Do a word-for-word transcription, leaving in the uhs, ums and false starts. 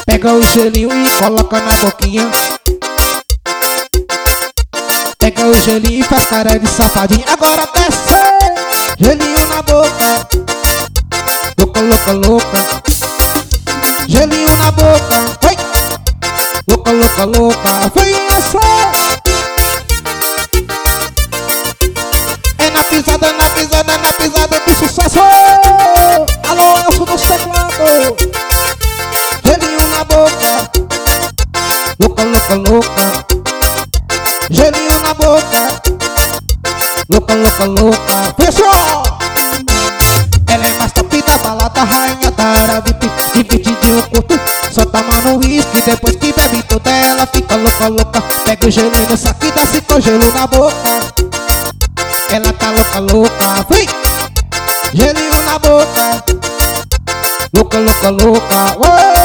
Pega o gelinho e coloca na boquinha. Pega o gelinho e faz cara de safadinho. Agora desce, gelinho na boca. Louca, louca, louca. Gelinho na boca. Foi. Louca, louca, louca. Foi essa. É na pisada, na pisada, na pisada do sucesso. Alô, Elcio do teclado. Gelinho na boca. Louca, louca, louca. Gelinho na boca. Louca, louca, louca. Fechou! Ela é mais top da balada, rainha da Arabip. Divididinho curto, solta a mão no uísque. Depois que bebe toda ela fica louca, louca. Pega o gelinho no saco e desce com gelo na boca. Ela tá louca, louca. Vem! Gelinho na boca. Louca, louca, louca. Ué!